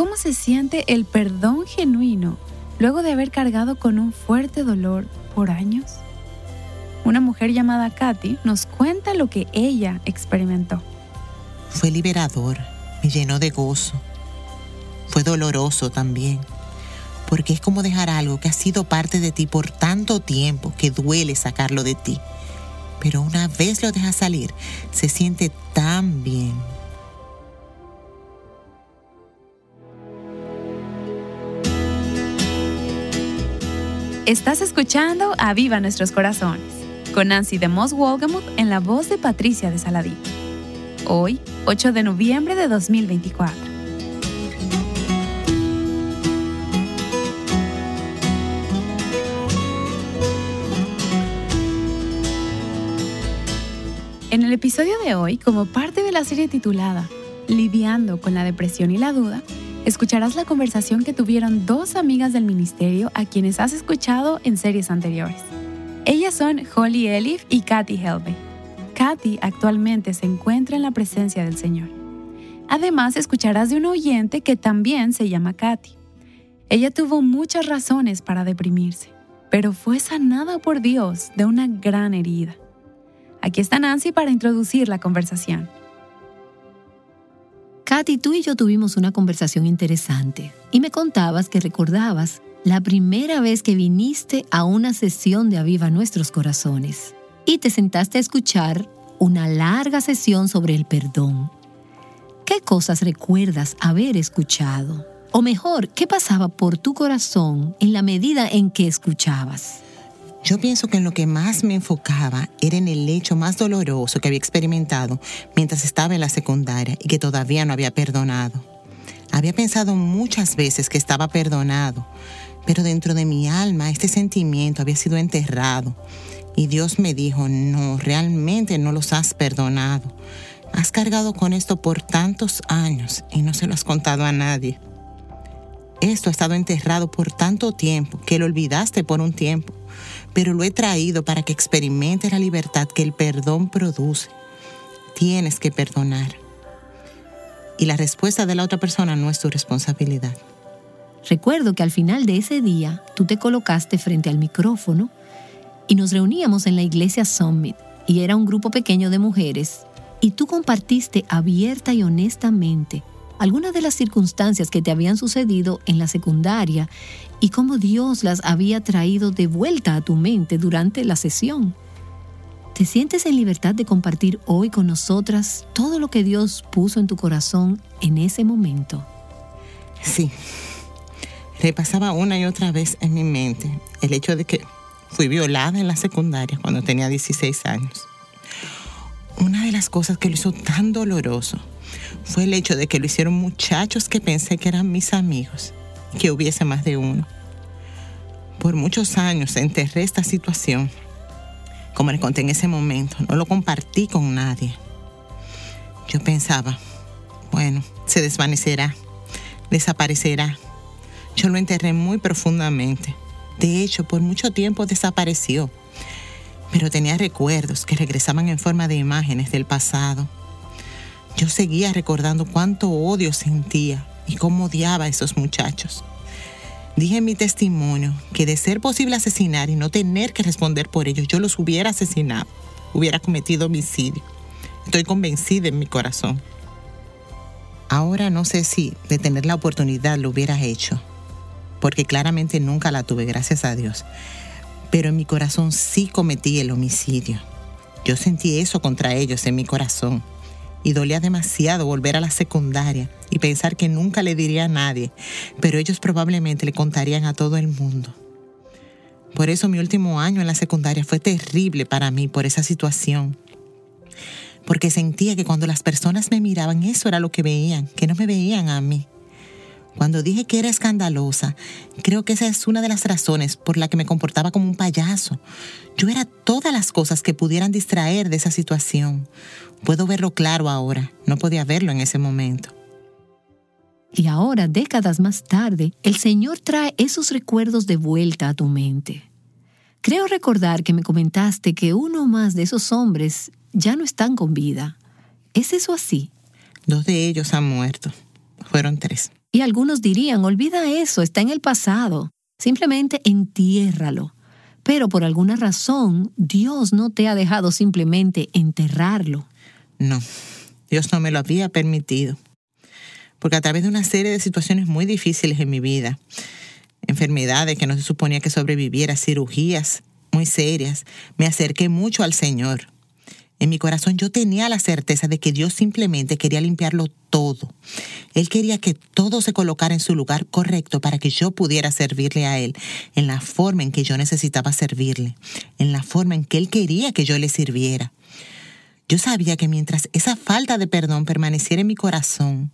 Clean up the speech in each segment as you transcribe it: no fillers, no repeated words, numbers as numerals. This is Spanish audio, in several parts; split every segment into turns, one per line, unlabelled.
cómo se siente el perdón genuino luego de haber cargado con un fuerte dolor por años. Una mujer llamada Katy nos cuenta lo que ella experimentó.
Fue liberador, me llenó de gozo. Fue doloroso también, porque es como dejar algo que ha sido parte de ti por tanto tiempo que duele sacarlo de ti. Pero una vez lo dejas salir, se siente tan bien.
Estás escuchando Aviva Nuestros Corazones, con Nancy de Moss Wolgemuth en la voz de Patricia de Saladí. Hoy, 8 de noviembre de 2024. En el episodio de hoy, como parte de la serie titulada Lidiando con la depresión y la duda, escucharás la conversación que tuvieron dos amigas del ministerio a quienes has escuchado en series anteriores. Ellas son Holly Elif y Katy Helbey. Katy actualmente se encuentra en la presencia del Señor. Además, escucharás de un oyente que también se llama Katy. Ella tuvo muchas razones para deprimirse, pero fue sanada por Dios de una gran herida. Aquí está Nancy para introducir la conversación.
Katy, tú y yo tuvimos una conversación interesante y me contabas que recordabas la primera vez que viniste a una sesión de Aviva Nuestros Corazones y te sentaste a escuchar una larga sesión sobre el perdón. ¿Qué cosas recuerdas haber escuchado? O mejor, ¿qué pasaba por tu corazón en la medida en que escuchabas?
Yo pienso que en lo que más me enfocaba era en el hecho más doloroso que había experimentado mientras estaba en la secundaria y que todavía no había perdonado. Había pensado muchas veces que estaba perdonado, pero dentro de mi alma este sentimiento había sido enterrado. Y Dios me dijo, no, realmente no los has perdonado. Has cargado con esto por tantos años y no se lo has contado a nadie. Esto ha estado enterrado por tanto tiempo que lo olvidaste por un tiempo. Pero lo he traído para que experimentes la libertad que el perdón produce. Tienes que perdonar. Y la respuesta de la otra persona no es tu responsabilidad.
Recuerdo que al final de ese día, tú te colocaste frente al micrófono y nos reuníamos en la iglesia Summit, y era un grupo pequeño de mujeres, y tú compartiste abierta y honestamente algunas de las circunstancias que te habían sucedido en la secundaria y cómo Dios las había traído de vuelta a tu mente durante la sesión. ¿Te sientes en libertad de compartir hoy con nosotras todo lo que Dios puso en tu corazón en ese momento?
Sí. Repasaba una y otra vez en mi mente el hecho de que fui violada en la secundaria cuando tenía 16 años. Una de las cosas que lo hizo tan doloroso fue el hecho de que lo hicieron muchachos que pensé que eran mis amigos, que hubiese más de uno. Por muchos años enterré esta situación. Como les conté en ese momento, no lo compartí con nadie. Yo pensaba, bueno, se desvanecerá, desaparecerá. Yo lo enterré muy profundamente. De hecho, por mucho tiempo desapareció. Pero tenía recuerdos que regresaban en forma de imágenes del pasado. Yo seguía recordando cuánto odio sentía y cómo odiaba a esos muchachos. Dije en mi testimonio que de ser posible asesinar y no tener que responder por ellos, yo los hubiera asesinado, hubiera cometido homicidio. Estoy convencida en mi corazón. Ahora no sé si de tener la oportunidad lo hubiera hecho, porque claramente nunca la tuve, gracias a Dios. Pero en mi corazón sí cometí el homicidio. Yo sentí eso contra ellos en mi corazón. Y dolía demasiado volver a la secundaria y pensar que nunca le diría a nadie, pero ellos probablemente le contarían a todo el mundo. Por eso mi último año en la secundaria fue terrible para mí por esa situación. Porque sentía que cuando las personas me miraban, eso era lo que veían, que no me veían a mí. Cuando dije que era escandalosa, creo que esa es una de las razones por la que me comportaba como un payaso. Yo era todas las cosas que pudieran distraer de esa situación. Puedo verlo claro ahora, no podía verlo en ese momento.
Y ahora, décadas más tarde, el Señor trae esos recuerdos de vuelta a tu mente. Creo recordar que me comentaste que uno más de esos hombres ya no están con vida. ¿Es eso así?
2 de ellos han muerto. Fueron 3.
Y algunos dirían, olvida eso, está en el pasado. Simplemente entiérralo. Pero por alguna razón, Dios no te ha dejado simplemente enterrarlo.
No, Dios no me lo había permitido. Porque a través de una serie de situaciones muy difíciles en mi vida, enfermedades que no se suponía que sobreviviera, cirugías muy serias, me acerqué mucho al Señor. En mi corazón yo tenía la certeza de que Dios simplemente quería limpiarlo todo. Él quería que todo se colocara en su lugar correcto para que yo pudiera servirle a Él en la forma en que yo necesitaba servirle, en la forma en que Él quería que yo le sirviera. Yo sabía que mientras esa falta de perdón permaneciera en mi corazón,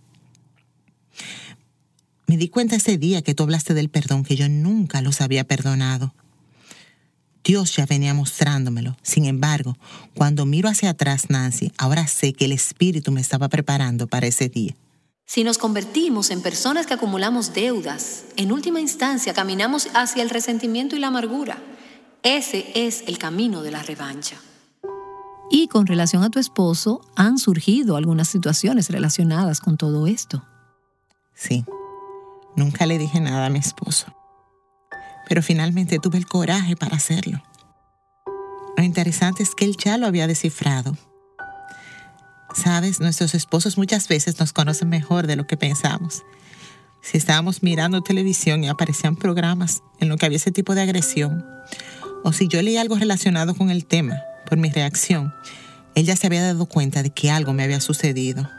me di cuenta ese día que tú hablaste del perdón, que yo nunca los había perdonado. Dios ya venía mostrándomelo. Sin embargo, cuando miro hacia atrás, Nancy, ahora sé que el Espíritu me estaba preparando para ese día.
Si nos convertimos en personas que acumulamos deudas, en última instancia caminamos hacia el resentimiento y la amargura. Ese es el camino de la revancha. Y con relación a tu esposo, han surgido algunas situaciones relacionadas con todo esto.
Sí, nunca le dije nada a mi esposo. Pero finalmente tuve el coraje para hacerlo. Lo interesante es que él ya lo había descifrado. Sabes, nuestros esposos muchas veces nos conocen mejor de lo que pensamos. Si estábamos mirando televisión y aparecían programas en los que había ese tipo de agresión, o si yo leía algo relacionado con el tema, por mi reacción, él ya se había dado cuenta de que algo me había sucedido.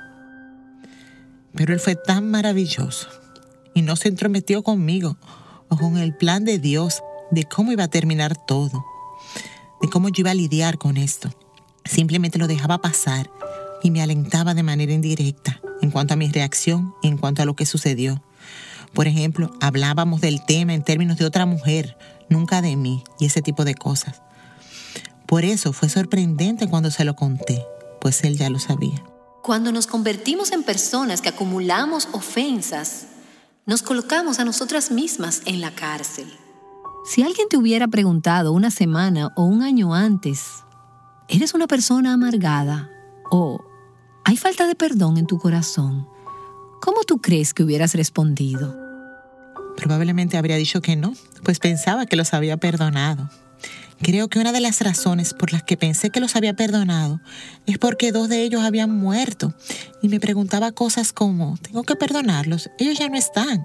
Pero él fue tan maravilloso y no se entrometió conmigo o con el plan de Dios de cómo iba a terminar todo, de cómo yo iba a lidiar con esto. Simplemente lo dejaba pasar y me alentaba de manera indirecta en cuanto a mi reacción y en cuanto a lo que sucedió. Por ejemplo, hablábamos del tema en términos de otra mujer, nunca de mí, y ese tipo de cosas. Por eso fue sorprendente cuando se lo conté, pues él ya lo sabía.
Cuando nos convertimos en personas que acumulamos ofensas, nos colocamos a nosotras mismas en la cárcel. Si alguien te hubiera preguntado una semana o un año antes, ¿eres una persona amargada? ¿O hay falta de perdón en tu corazón? ¿Cómo tú crees que hubieras respondido?
Probablemente habría dicho que no, pues pensaba que los había perdonado. Creo que una de las razones por las que pensé que los había perdonado es porque 2 de ellos habían muerto y me preguntaba cosas como, ¿tengo que perdonarlos? Ellos ya no están.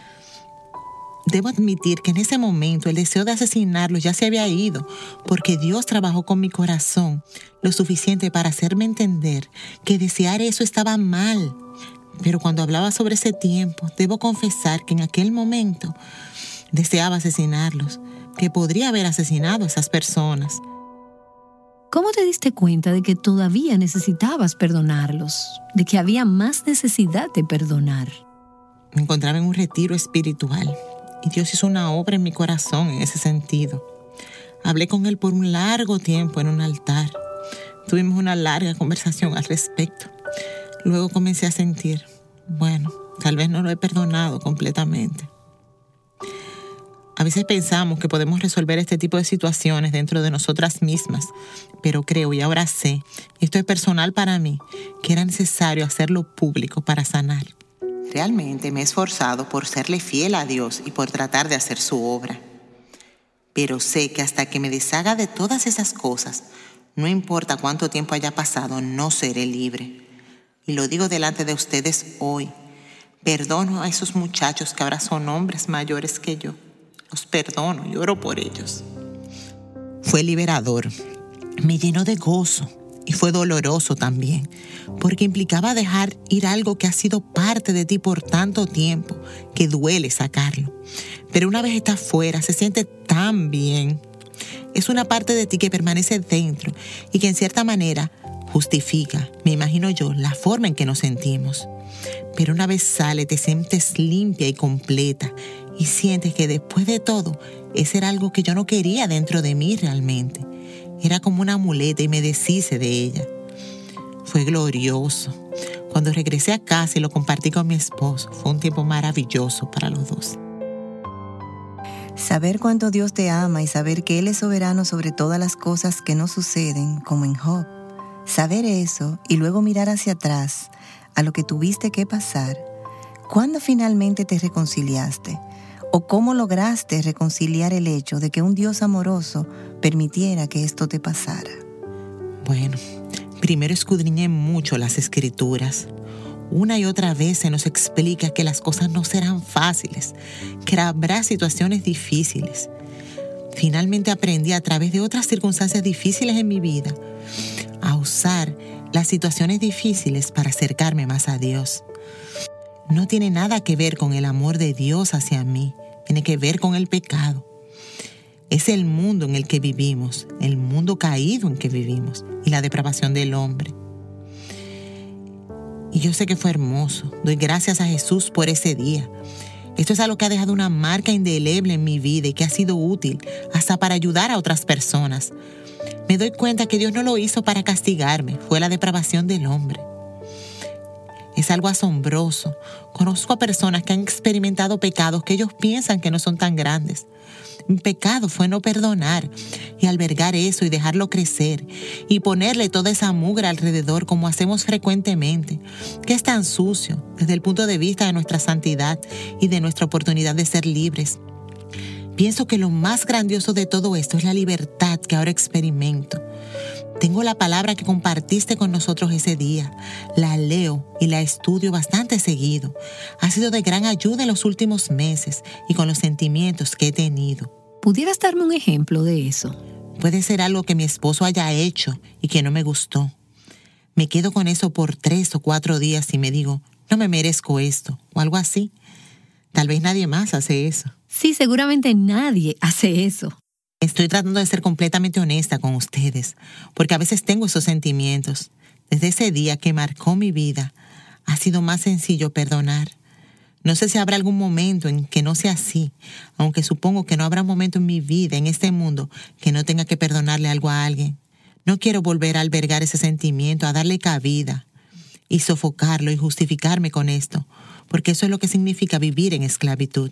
Debo admitir que en ese momento el deseo de asesinarlos ya se había ido porque Dios trabajó con mi corazón lo suficiente para hacerme entender que desear eso estaba mal. Pero cuando hablaba sobre ese tiempo, debo confesar que en aquel momento deseaba asesinarlos, que podría haber asesinado a esas personas.
¿Cómo te diste cuenta de que todavía necesitabas perdonarlos? De que había más necesidad de perdonar.
Me encontraba en un retiro espiritual y Dios hizo una obra en mi corazón en ese sentido. Hablé con Él por un largo tiempo en un altar. Tuvimos una larga conversación al respecto. Luego comencé a sentir, bueno, tal vez no lo he perdonado completamente. A veces pensamos que podemos resolver este tipo de situaciones dentro de nosotras mismas, pero creo y ahora sé, y esto es personal para mí, que era necesario hacerlo público para sanar. Realmente me he esforzado por serle fiel a Dios y por tratar de hacer su obra. Pero sé que hasta que me deshaga de todas esas cosas, no importa cuánto tiempo haya pasado, no seré libre. Y lo digo delante de ustedes hoy. Perdono a esos muchachos que ahora son hombres mayores que yo. Los perdono y oro por ellos. Fue liberador, me llenó de gozo y fue doloroso también, porque implicaba dejar ir algo que ha sido parte de ti por tanto tiempo, que duele sacarlo. Pero una vez estás fuera, se siente tan bien. Es una parte de ti que permanece dentro y que en cierta manera justifica, me imagino yo, la forma en que nos sentimos. Pero una vez sale, te sientes limpia y completa y sientes que después de todo, ese era algo que yo no quería dentro de mí realmente. Era como una muleta y me deshice de ella. Fue glorioso. Cuando regresé a casa y lo compartí con mi esposo, fue un tiempo maravilloso para los dos.
Saber cuánto Dios te ama y saber que Él es soberano sobre todas las cosas que nos suceden, como en Job. Saber eso y luego mirar hacia atrás a lo que tuviste que pasar. ¿Cuándo finalmente te reconciliaste? ¿O cómo lograste reconciliar el hecho de que un Dios amoroso permitiera que esto te pasara?
Bueno, primero escudriñé mucho las Escrituras. Una y otra vez se nos explica que las cosas no serán fáciles, que habrá situaciones difíciles. Finalmente aprendí a través de otras circunstancias difíciles en mi vida a usar las situaciones difíciles para acercarme más a Dios. No tiene nada que ver con el amor de Dios hacia mí, tiene que ver con el pecado. Es el mundo en el que vivimos, el mundo caído en que vivimos y la depravación del hombre. Y yo sé que fue hermoso. Doy gracias a Jesús por ese día. Esto es algo que ha dejado una marca indeleble en mi vida y que ha sido útil hasta para ayudar a otras personas. Me doy cuenta que Dios no lo hizo para castigarme, fue la depravación del hombre. Es algo asombroso. Conozco a personas que han experimentado pecados que ellos piensan que no son tan grandes. Mi pecado fue no perdonar y albergar eso y dejarlo crecer y ponerle toda esa mugre alrededor como hacemos frecuentemente, que es tan sucio desde el punto de vista de nuestra santidad y de nuestra oportunidad de ser libres. Pienso que lo más grandioso de todo esto es la libertad que ahora experimento. Tengo la palabra que compartiste con nosotros ese día. La leo y la estudio bastante seguido. Ha sido de gran ayuda en los últimos meses y con los sentimientos que he tenido.
¿Pudieras darme un ejemplo de eso?
Puede ser algo que mi esposo haya hecho y que no me gustó. Me quedo con eso por 3 o 4 días y me digo, no me merezco esto o algo así. Tal vez nadie más hace eso.
Sí, seguramente nadie hace eso.
Estoy tratando de ser completamente honesta con ustedes, porque a veces tengo esos sentimientos. Desde ese día que marcó mi vida, ha sido más sencillo perdonar. No sé si habrá algún momento en que no sea así, aunque supongo que no habrá momento en mi vida, en este mundo, que no tenga que perdonarle algo a alguien. No quiero volver a albergar ese sentimiento, a darle cabida y sofocarlo y justificarme con esto, porque eso es lo que significa vivir en esclavitud.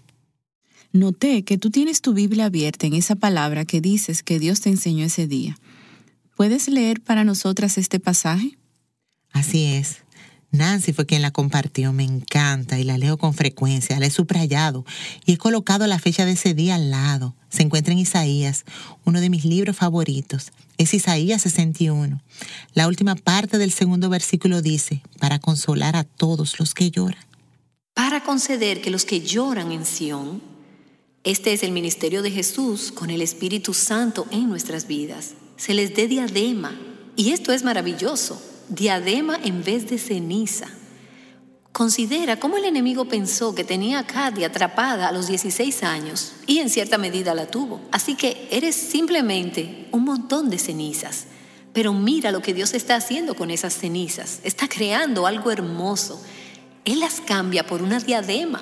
Noté que tú tienes tu Biblia abierta en esa palabra que dices que Dios te enseñó ese día. ¿Puedes leer para nosotras este pasaje?
Así es. Nancy fue quien la compartió. Me encanta y la leo con frecuencia. La he subrayado y he colocado la fecha de ese día al lado. Se encuentra en Isaías, uno de mis libros favoritos. Es Isaías 61. La última parte del 2º versículo dice, para consolar a todos los que lloran.
Para conceder que los que lloran en Sión. Este es el ministerio de Jesús con el Espíritu Santo en nuestras vidas. Se les dé diadema. Y esto es maravilloso. Diadema en vez de ceniza. Considera cómo el enemigo pensó que tenía a Katy atrapada a los 16 años y en cierta medida la tuvo. Así que eres simplemente un montón de cenizas. Pero mira lo que Dios está haciendo con esas cenizas. Está creando algo hermoso. Él las cambia por una diadema.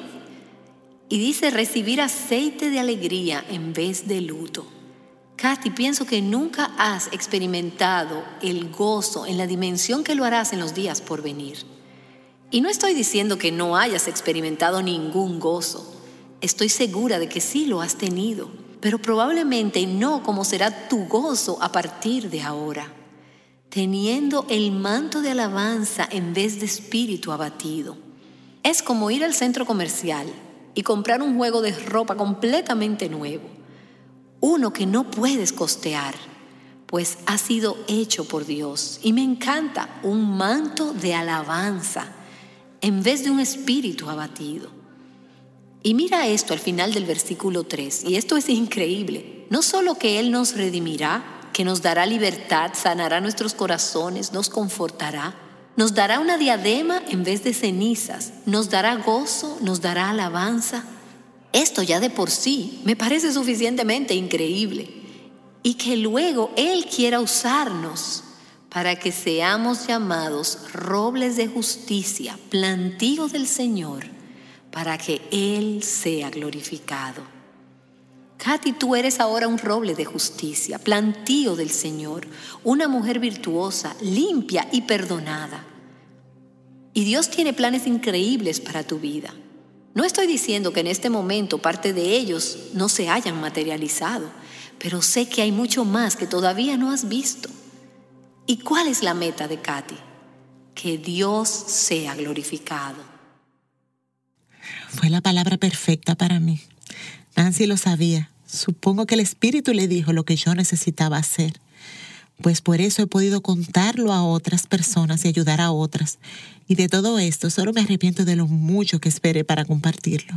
Y dice recibir aceite de alegría en vez de luto. Katy, pienso que nunca has experimentado el gozo en la dimensión que lo harás en los días por venir. Y no estoy diciendo que no hayas experimentado ningún gozo. Estoy segura de que sí lo has tenido, pero probablemente no como será tu gozo a partir de ahora. Teniendo el manto de alabanza en vez de espíritu abatido. Es como ir al centro comercial y comprar un juego de ropa completamente nuevo, uno que no puedes costear, pues ha sido hecho por Dios. Y me encanta un manto de alabanza en vez de un espíritu abatido. Y mira esto al final del versículo 3, y esto es increíble. No solo que Él nos redimirá, que nos dará libertad, sanará nuestros corazones, nos confortará, nos dará una diadema en vez de cenizas, nos dará gozo, nos dará alabanza. Esto ya de por sí me parece suficientemente increíble. Y que luego Él quiera usarnos para que seamos llamados robles de justicia, plantío del Señor, para que Él sea glorificado. Katy, tú eres ahora un roble de justicia, plantío del Señor, una mujer virtuosa, limpia y perdonada. Y Dios tiene planes increíbles para tu vida. No estoy diciendo que en este momento parte de ellos no se hayan materializado, pero sé que hay mucho más que todavía no has visto. ¿Y cuál es la meta de Katy? Que Dios sea glorificado.
Fue la palabra perfecta para mí. Nancy lo sabía. Supongo que el Espíritu le dijo lo que yo necesitaba hacer. Pues por eso he podido contarlo a otras personas y ayudar a otras. Y de todo esto solo me arrepiento de lo mucho que esperé para compartirlo.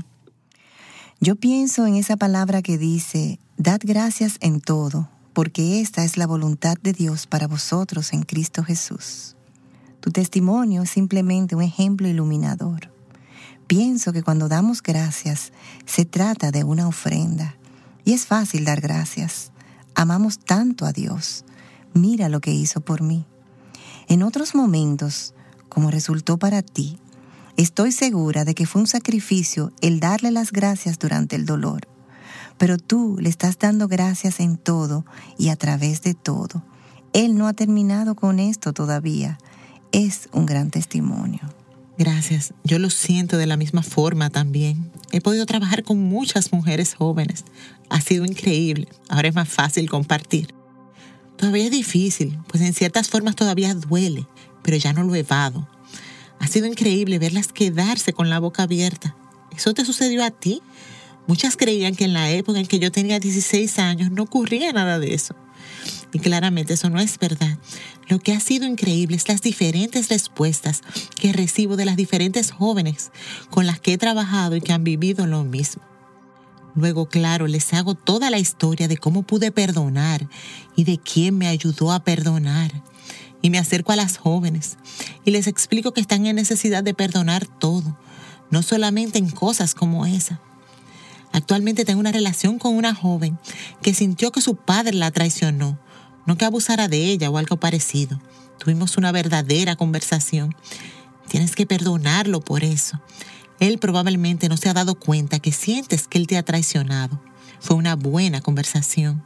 Yo pienso en esa palabra que dice, dad gracias en todo, porque esta es la voluntad de Dios para vosotros en Cristo Jesús. Tu testimonio es simplemente un ejemplo iluminador. Pienso que cuando damos gracias, se trata de una ofrenda. Y es fácil dar gracias. Amamos tanto a Dios. Mira lo que hizo por mí. En otros momentos, como resultó para ti, estoy segura de que fue un sacrificio el darle las gracias durante el dolor. Pero tú le estás dando gracias en todo y a través de todo. Él no ha terminado con esto todavía. Es un gran testimonio.
Gracias. Yo lo siento de la misma forma también. He podido trabajar con muchas mujeres jóvenes. Ha sido increíble. Ahora es más fácil compartir. Todavía es difícil, pues en ciertas formas todavía duele, pero ya no lo evado. Ha sido increíble verlas quedarse con la boca abierta. ¿Eso te sucedió a ti? Muchas creían que en la época en que yo tenía 16 años no ocurría nada de eso. Y claramente eso no es verdad. Lo que ha sido increíble es las diferentes respuestas que recibo de las diferentes jóvenes con las que he trabajado y que han vivido lo mismo. Luego, claro, les hago toda la historia de cómo pude perdonar y de quién me ayudó a perdonar. Y me acerco a las jóvenes y les explico que están en necesidad de perdonar todo, no solamente en cosas como esa. Actualmente tengo una relación con una joven que sintió que su padre la traicionó, no que abusara de ella o algo parecido. Tuvimos una verdadera conversación. Tienes que perdonarlo por eso. Él probablemente no se ha dado cuenta que sientes que él te ha traicionado. Fue una buena conversación.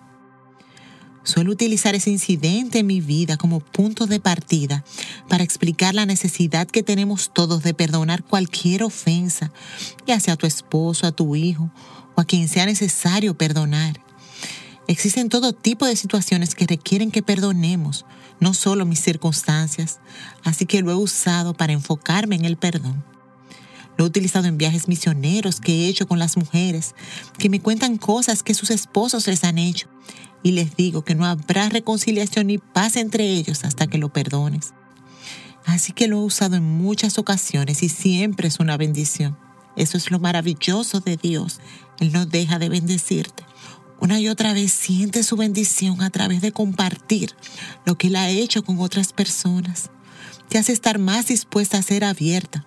Suelo utilizar ese incidente en mi vida como punto de partida para explicar la necesidad que tenemos todos de perdonar cualquier ofensa, ya sea a tu esposo, a tu hijo o a quien sea necesario perdonar. Existen todo tipo de situaciones que requieren que perdonemos, no solo mis circunstancias, así que lo he usado para enfocarme en el perdón. Lo he utilizado en viajes misioneros que he hecho con las mujeres que me cuentan cosas que sus esposos les han hecho y les digo que no habrá reconciliación ni paz entre ellos hasta que lo perdones. Así que lo he usado en muchas ocasiones y siempre es una bendición. Eso es lo maravilloso de Dios. Él no deja de bendecirte. Una y otra vez siente su bendición a través de compartir lo que Él ha hecho con otras personas. Te hace estar más dispuesta a ser abierta.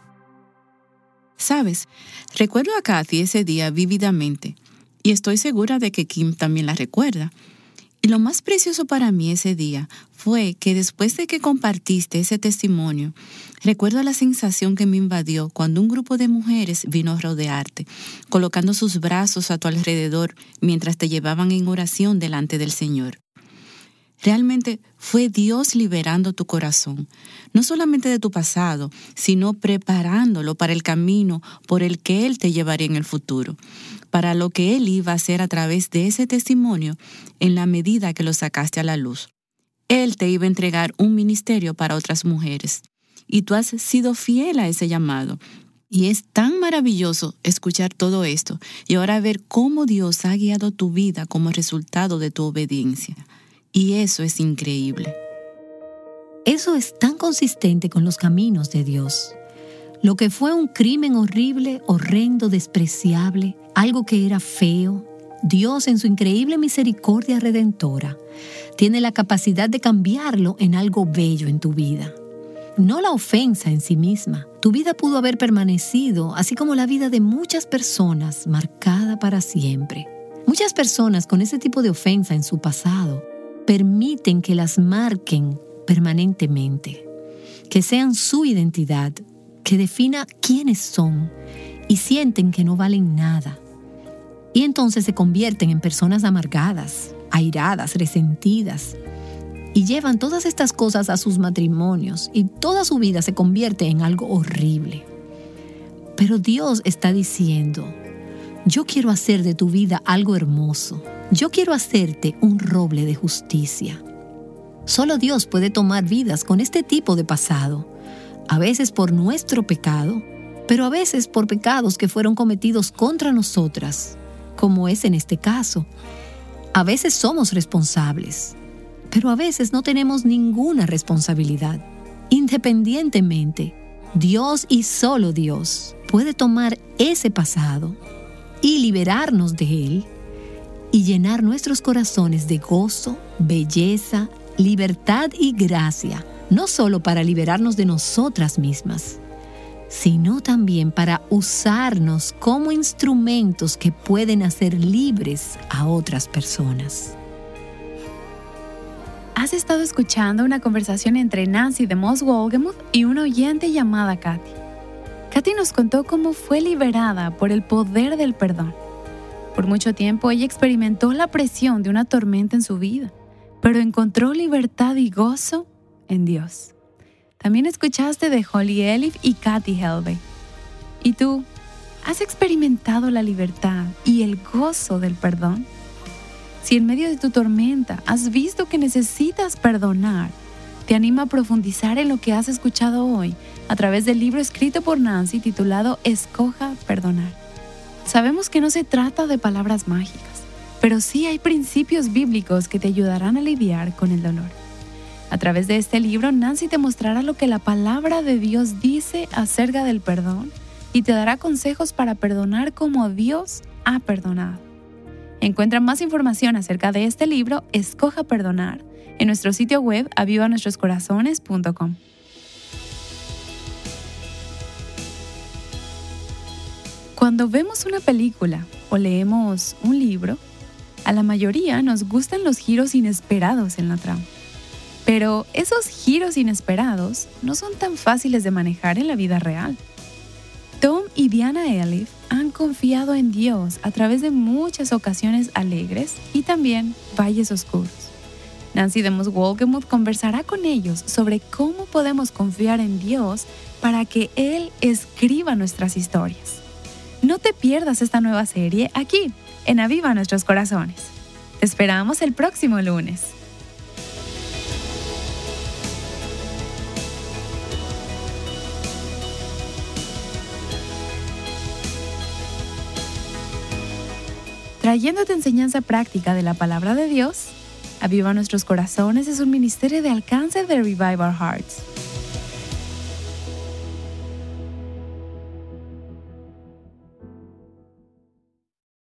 ¿Sabes? Recuerdo a Kathy ese día vívidamente y estoy segura de que Kim también la recuerda. Y lo más precioso para mí ese día fue que después de que compartiste ese testimonio, recuerdo la sensación que me invadió cuando un grupo de mujeres vino a rodearte, colocando sus brazos a tu alrededor mientras te llevaban en oración delante del Señor. Realmente fue Dios liberando tu corazón, no solamente de tu pasado, sino preparándolo para el camino por el que Él te llevaría en el futuro, para lo que Él iba a hacer a través de ese testimonio en la medida que lo sacaste a la luz. Él te iba a entregar un ministerio para otras mujeres, y tú has sido fiel a ese llamado. Y es tan maravilloso escuchar todo esto y ahora ver cómo Dios ha guiado tu vida como resultado de tu obediencia. Y eso es increíble.
Eso es tan consistente con los caminos de Dios. Lo que fue un crimen horrible, horrendo, despreciable, algo que era feo, Dios en su increíble misericordia redentora tiene la capacidad de cambiarlo en algo bello en tu vida. No la ofensa en sí misma. Tu vida pudo haber permanecido, así como la vida de muchas personas, marcada para siempre. Muchas personas con ese tipo de ofensa en su pasado permiten que las marquen permanentemente, que sean su identidad, que defina quiénes son y sienten que no valen nada. Y entonces se convierten en personas amargadas, airadas, resentidas, y llevan todas estas cosas a sus matrimonios y toda su vida se convierte en algo horrible. Pero Dios está diciendo, yo quiero hacer de tu vida algo hermoso. Yo quiero hacerte un roble de justicia. Solo Dios puede tomar vidas con este tipo de pasado, a veces por nuestro pecado, pero a veces por pecados que fueron cometidos contra nosotras, como es en este caso. A veces somos responsables, pero a veces no tenemos ninguna responsabilidad. Independientemente, Dios y solo Dios puede tomar ese pasado y liberarnos de él y llenar nuestros corazones de gozo, belleza, libertad y gracia, no solo para liberarnos de nosotras mismas, sino también para usarnos como instrumentos que pueden hacer libres a otras personas.
Has estado escuchando una conversación entre Nancy DeMoss Wolgemuth y una oyente llamada Katy. Katy nos contó cómo fue liberada por el poder del perdón. Por mucho tiempo ella experimentó la presión de una tormenta en su vida, pero encontró libertad y gozo en Dios. También escuchaste de Holly Elif y Katy Helbig. ¿Y tú, has experimentado la libertad y el gozo del perdón? Si en medio de tu tormenta has visto que necesitas perdonar, te animo a profundizar en lo que has escuchado hoy a través del libro escrito por Nancy titulado Escoja Perdonar. Sabemos que no se trata de palabras mágicas, pero sí hay principios bíblicos que te ayudarán a lidiar con el dolor. A través de este libro, Nancy te mostrará lo que la palabra de Dios dice acerca del perdón y te dará consejos para perdonar como Dios ha perdonado. Encuentra más información acerca de este libro, Escoja Perdonar, en nuestro sitio web avivanuestroscorazones.com. Cuando vemos una película o leemos un libro, a la mayoría nos gustan los giros inesperados en la trama. Pero esos giros inesperados no son tan fáciles de manejar en la vida real. Tom y Diana Elif han confiado en Dios a través de muchas ocasiones alegres y también valles oscuros. Nancy DeMoss Wolgemuth conversará con ellos sobre cómo podemos confiar en Dios para que Él escriba nuestras historias. No te pierdas esta nueva serie aquí, en Aviva Nuestros Corazones. Te esperamos el próximo lunes. Trayéndote enseñanza práctica de la palabra de Dios, Aviva Nuestros Corazones es un ministerio de alcance de Revive Our Hearts.